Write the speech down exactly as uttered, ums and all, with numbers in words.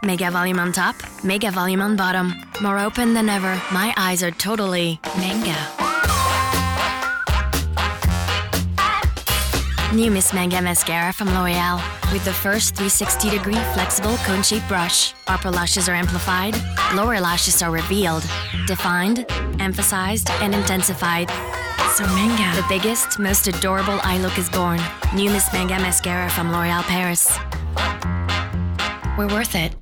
Mega volume on top, mega volume on bottom. More open than ever, my eyes are totally manga. New Miss Manga Mascara from L'Oreal. With the first three hundred sixty degree flexible cone-shaped brush, upper lashes are amplified, lower lashes are revealed, defined, emphasized, and intensified. So manga. The biggest, most adorable eye look is born. New Miss Manga Mascara from L'Oreal Paris. We're worth it.